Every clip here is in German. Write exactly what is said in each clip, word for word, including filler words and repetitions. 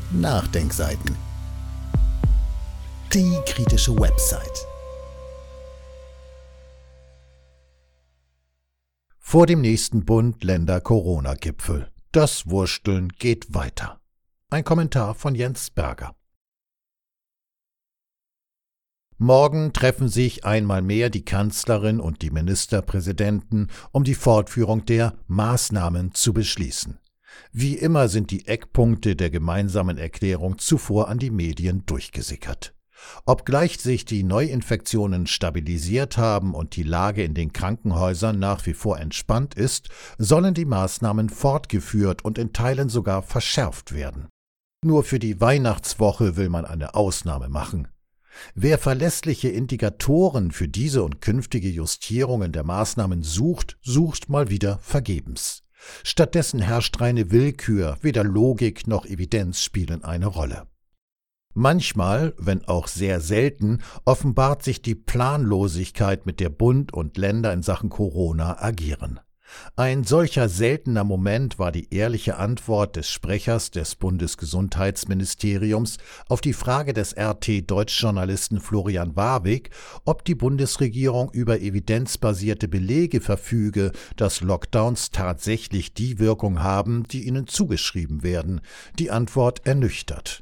Nachdenkseiten. Die kritische Website. Vor dem nächsten Bund-Länder-Corona-Gipfel. Das Wursteln geht weiter. Ein Kommentar von Jens Berger. Morgen treffen sich einmal mehr die Kanzlerin und die Ministerpräsidenten, um die Fortführung der Maßnahmen zu beschließen. Wie immer sind die Eckpunkte der gemeinsamen Erklärung zuvor an die Medien durchgesickert. Obgleich sich die Neuinfektionen stabilisiert haben und die Lage in den Krankenhäusern nach wie vor entspannt ist, sollen die Maßnahmen fortgeführt und in Teilen sogar verschärft werden. Nur für die Weihnachtswoche will man eine Ausnahme machen. Wer verlässliche Indikatoren für diese und künftige Justierungen der Maßnahmen sucht, sucht mal wieder vergebens. Stattdessen herrscht reine Willkür, weder Logik noch Evidenz spielen eine Rolle. Manchmal, wenn auch sehr selten, offenbart sich die Planlosigkeit, mit der Bund und Länder in Sachen Corona agieren. Ein solcher seltener Moment war die ehrliche Antwort des Sprechers des Bundesgesundheitsministeriums auf die Frage des R T-Deutsch-Journalisten Florian Warwick, ob die Bundesregierung über evidenzbasierte Belege verfüge, dass Lockdowns tatsächlich die Wirkung haben, die ihnen zugeschrieben werden. Die Antwort ernüchtert.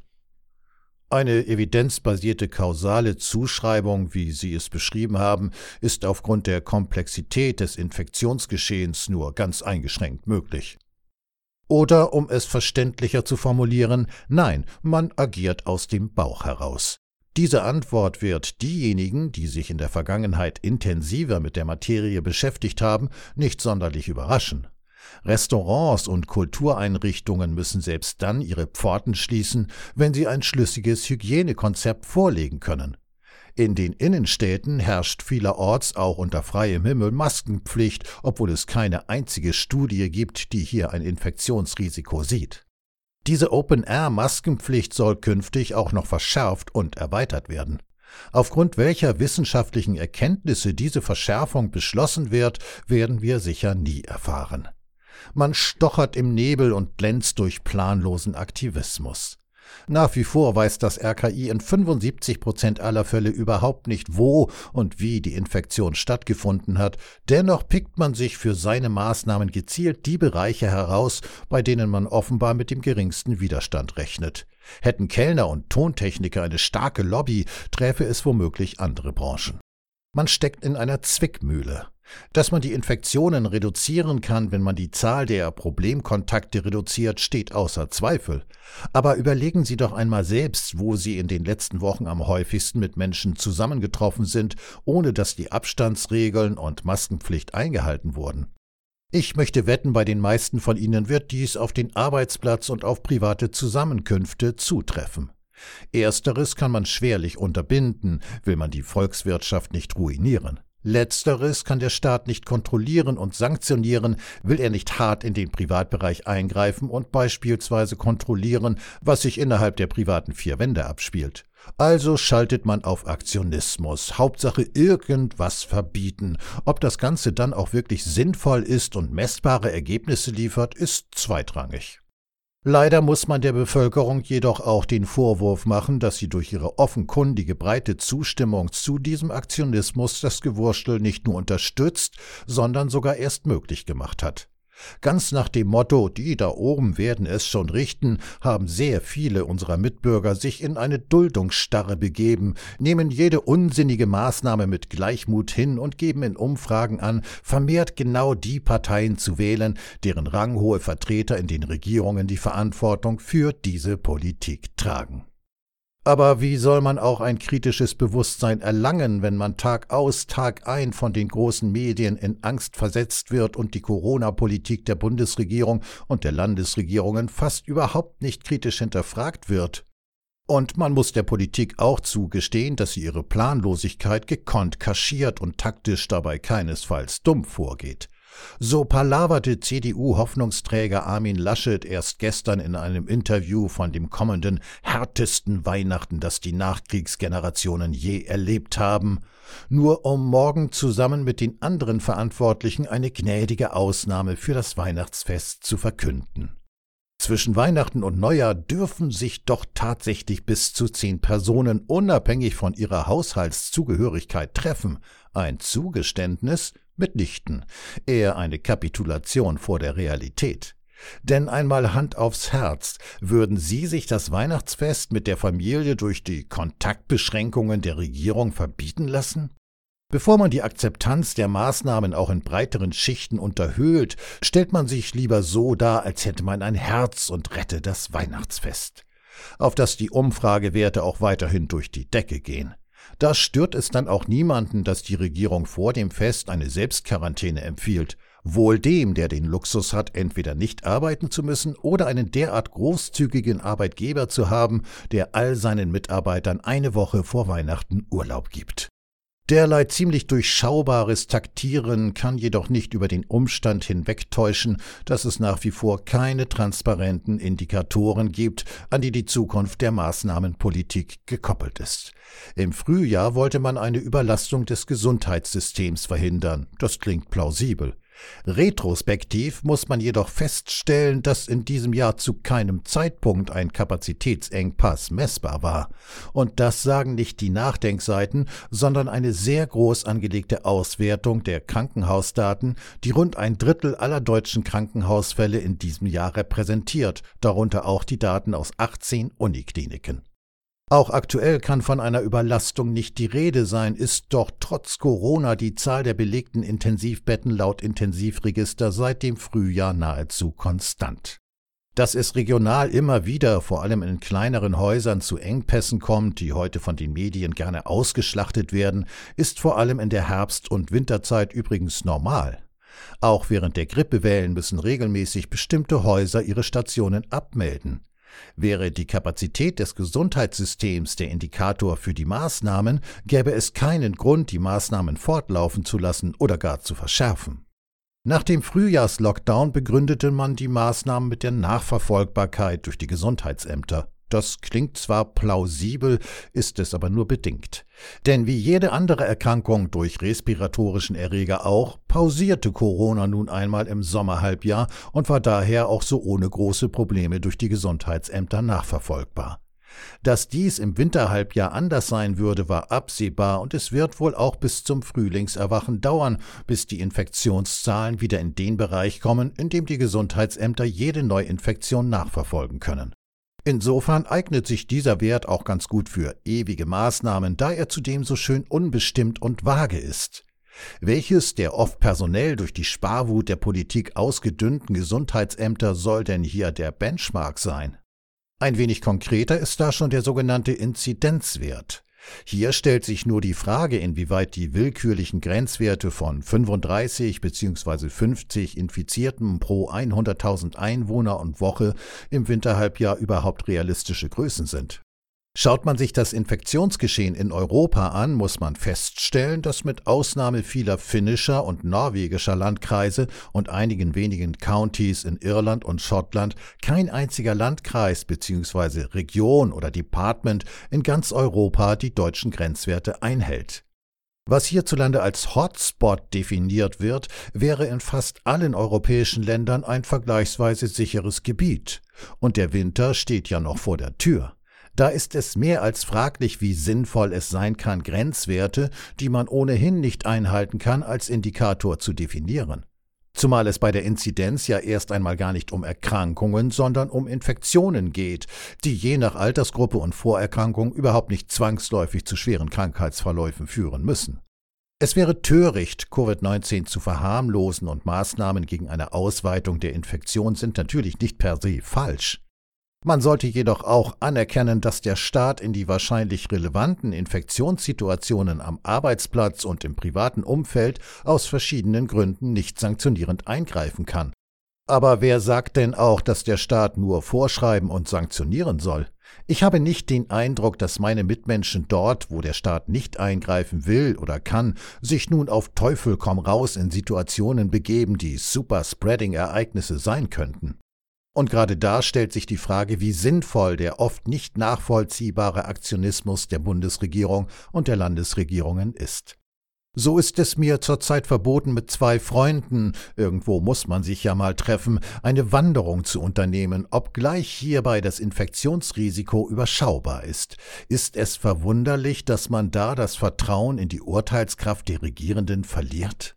Eine evidenzbasierte kausale Zuschreibung, wie Sie es beschrieben haben, ist aufgrund der Komplexität des Infektionsgeschehens nur ganz eingeschränkt möglich. Oder, um es verständlicher zu formulieren, nein, man agiert aus dem Bauch heraus. Diese Antwort wird diejenigen, die sich in der Vergangenheit intensiver mit der Materie beschäftigt haben, nicht sonderlich überraschen. Restaurants und Kultureinrichtungen müssen selbst dann ihre Pforten schließen, wenn sie ein schlüssiges Hygienekonzept vorlegen können. In den Innenstädten herrscht vielerorts auch unter freiem Himmel Maskenpflicht, obwohl es keine einzige Studie gibt, die hier ein Infektionsrisiko sieht. Diese Open-Air-Maskenpflicht soll künftig auch noch verschärft und erweitert werden. Aufgrund welcher wissenschaftlichen Erkenntnisse diese Verschärfung beschlossen wird, werden wir sicher nie erfahren. Man stochert im Nebel und glänzt durch planlosen Aktivismus. Nach wie vor weiß das R K I in fünfundsiebzig Prozent aller Fälle überhaupt nicht, wo und wie die Infektion stattgefunden hat. Dennoch pickt man sich für seine Maßnahmen gezielt die Bereiche heraus, bei denen man offenbar mit dem geringsten Widerstand rechnet. Hätten Kellner und Tontechniker eine starke Lobby, träfe es womöglich andere Branchen. Man steckt in einer Zwickmühle. Dass man die Infektionen reduzieren kann, wenn man die Zahl der Problemkontakte reduziert, steht außer Zweifel. Aber überlegen Sie doch einmal selbst, wo Sie in den letzten Wochen am häufigsten mit Menschen zusammengetroffen sind, ohne dass die Abstandsregeln und Maskenpflicht eingehalten wurden. Ich möchte wetten, bei den meisten von Ihnen wird dies auf den Arbeitsplatz und auf private Zusammenkünfte zutreffen. Ersteres kann man schwerlich unterbinden, will man die Volkswirtschaft nicht ruinieren. Letzteres kann der Staat nicht kontrollieren und sanktionieren, will er nicht hart in den Privatbereich eingreifen und beispielsweise kontrollieren, was sich innerhalb der privaten vier Wände abspielt. Also schaltet man auf Aktionismus, Hauptsache irgendwas verbieten. Ob das Ganze dann auch wirklich sinnvoll ist und messbare Ergebnisse liefert, ist zweitrangig. Leider muss man der Bevölkerung jedoch auch den Vorwurf machen, dass sie durch ihre offenkundige breite Zustimmung zu diesem Aktionismus das Gewurstel nicht nur unterstützt, sondern sogar erst möglich gemacht hat. Ganz nach dem Motto, die da oben werden es schon richten, haben sehr viele unserer Mitbürger sich in eine Duldungsstarre begeben, nehmen jede unsinnige Maßnahme mit Gleichmut hin und geben in Umfragen an, vermehrt genau die Parteien zu wählen, deren ranghohe Vertreter in den Regierungen die Verantwortung für diese Politik tragen. Aber wie soll man auch ein kritisches Bewusstsein erlangen, wenn man Tag aus, Tag ein von den großen Medien in Angst versetzt wird und die Corona-Politik der Bundesregierung und der Landesregierungen fast überhaupt nicht kritisch hinterfragt wird? Und man muss der Politik auch zugestehen, dass sie ihre Planlosigkeit gekonnt kaschiert und taktisch dabei keinesfalls dumm vorgeht. So palaverte C D U-Hoffnungsträger Armin Laschet erst gestern in einem Interview von dem kommenden härtesten Weihnachten, das die Nachkriegsgenerationen je erlebt haben, nur um morgen zusammen mit den anderen Verantwortlichen eine gnädige Ausnahme für das Weihnachtsfest zu verkünden. Zwischen Weihnachten und Neujahr dürfen sich doch tatsächlich bis zu zehn Personen unabhängig von ihrer Haushaltszugehörigkeit treffen. Ein Zugeständnis? Mitnichten. Eher eine Kapitulation vor der Realität. Denn einmal Hand aufs Herz, würden Sie sich das Weihnachtsfest mit der Familie durch die Kontaktbeschränkungen der Regierung verbieten lassen? Bevor man die Akzeptanz der Maßnahmen auch in breiteren Schichten unterhöhlt, stellt man sich lieber so dar, als hätte man ein Herz und rette das Weihnachtsfest. Auf das die Umfragewerte auch weiterhin durch die Decke gehen. Da stört es dann auch niemanden, dass die Regierung vor dem Fest eine Selbstquarantäne empfiehlt. Wohl dem, der den Luxus hat, entweder nicht arbeiten zu müssen oder einen derart großzügigen Arbeitgeber zu haben, der all seinen Mitarbeitern eine Woche vor Weihnachten Urlaub gibt. Derlei ziemlich durchschaubares Taktieren kann jedoch nicht über den Umstand hinwegtäuschen, dass es nach wie vor keine transparenten Indikatoren gibt, an die die Zukunft der Maßnahmenpolitik gekoppelt ist. Im Frühjahr wollte man eine Überlastung des Gesundheitssystems verhindern. Das klingt plausibel. Retrospektiv muss man jedoch feststellen, dass in diesem Jahr zu keinem Zeitpunkt ein Kapazitätsengpass messbar war. Und das sagen nicht die Nachdenkseiten, sondern eine sehr groß angelegte Auswertung der Krankenhausdaten, die rund ein Drittel aller deutschen Krankenhausfälle in diesem Jahr repräsentiert, darunter auch die Daten aus achtzehn Unikliniken. Auch aktuell kann von einer Überlastung nicht die Rede sein, ist doch trotz Corona die Zahl der belegten Intensivbetten laut Intensivregister seit dem Frühjahr nahezu konstant. Dass es regional immer wieder, vor allem in kleineren Häusern, zu Engpässen kommt, die heute von den Medien gerne ausgeschlachtet werden, ist vor allem in der Herbst- und Winterzeit übrigens normal. Auch während der Grippewellen müssen regelmäßig bestimmte Häuser ihre Stationen abmelden. Wäre die Kapazität des Gesundheitssystems der Indikator für die Maßnahmen, gäbe es keinen Grund, die Maßnahmen fortlaufen zu lassen oder gar zu verschärfen. Nach dem Frühjahrslockdown begründete man die Maßnahmen mit der Nachverfolgbarkeit durch die Gesundheitsämter. Das klingt zwar plausibel, ist es aber nur bedingt. Denn wie jede andere Erkrankung durch respiratorischen Erreger auch, pausierte Corona nun einmal im Sommerhalbjahr und war daher auch so ohne große Probleme durch die Gesundheitsämter nachverfolgbar. Dass dies im Winterhalbjahr anders sein würde, war absehbar und es wird wohl auch bis zum Frühlingserwachen dauern, bis die Infektionszahlen wieder in den Bereich kommen, in dem die Gesundheitsämter jede Neuinfektion nachverfolgen können. Insofern eignet sich dieser Wert auch ganz gut für ewige Maßnahmen, da er zudem so schön unbestimmt und vage ist. Welches der oft personell durch die Sparwut der Politik ausgedünnten Gesundheitsämter soll denn hier der Benchmark sein? Ein wenig konkreter ist da schon der sogenannte Inzidenzwert. Hier stellt sich nur die Frage, inwieweit die willkürlichen Grenzwerte von fünfunddreißig bzw. fünfzig Infizierten pro hunderttausend Einwohner und Woche im Winterhalbjahr überhaupt realistische Größen sind. Schaut man sich das Infektionsgeschehen in Europa an, muss man feststellen, dass mit Ausnahme vieler finnischer und norwegischer Landkreise und einigen wenigen Countys in Irland und Schottland kein einziger Landkreis bzw. Region oder Department in ganz Europa die deutschen Grenzwerte einhält. Was hierzulande als Hotspot definiert wird, wäre in fast allen europäischen Ländern ein vergleichsweise sicheres Gebiet. Und der Winter steht ja noch vor der Tür. Da ist es mehr als fraglich, wie sinnvoll es sein kann, Grenzwerte, die man ohnehin nicht einhalten kann, als Indikator zu definieren. Zumal es bei der Inzidenz ja erst einmal gar nicht um Erkrankungen, sondern um Infektionen geht, die je nach Altersgruppe und Vorerkrankung überhaupt nicht zwangsläufig zu schweren Krankheitsverläufen führen müssen. Es wäre töricht, Covid neunzehn zu verharmlosen und Maßnahmen gegen eine Ausweitung der Infektion sind natürlich nicht per se falsch. Man sollte jedoch auch anerkennen, dass der Staat in die wahrscheinlich relevanten Infektionssituationen am Arbeitsplatz und im privaten Umfeld aus verschiedenen Gründen nicht sanktionierend eingreifen kann. Aber wer sagt denn auch, dass der Staat nur vorschreiben und sanktionieren soll? Ich habe nicht den Eindruck, dass meine Mitmenschen dort, wo der Staat nicht eingreifen will oder kann, sich nun auf Teufel komm raus in Situationen begeben, die Super-Spreading-Ereignisse sein könnten. Und gerade da stellt sich die Frage, wie sinnvoll der oft nicht nachvollziehbare Aktionismus der Bundesregierung und der Landesregierungen ist. So ist es mir zurzeit verboten, mit zwei Freunden, irgendwo muss man sich ja mal treffen, eine Wanderung zu unternehmen, obgleich hierbei das Infektionsrisiko überschaubar ist. Ist es verwunderlich, dass man da das Vertrauen in die Urteilskraft der Regierenden verliert?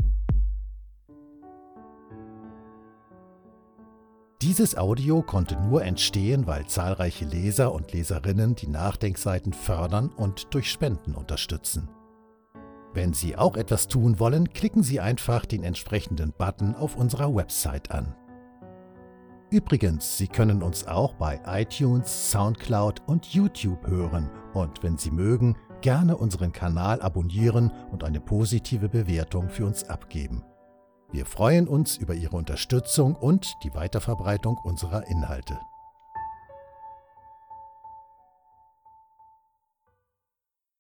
Dieses Audio konnte nur entstehen, weil zahlreiche Leser und Leserinnen die Nachdenkseiten fördern und durch Spenden unterstützen. Wenn Sie auch etwas tun wollen, klicken Sie einfach den entsprechenden Button auf unserer Website an. Übrigens, Sie können uns auch bei iTunes, Soundcloud und YouTube hören und wenn Sie mögen, gerne unseren Kanal abonnieren und eine positive Bewertung für uns abgeben. Wir freuen uns über Ihre Unterstützung und die Weiterverbreitung unserer Inhalte.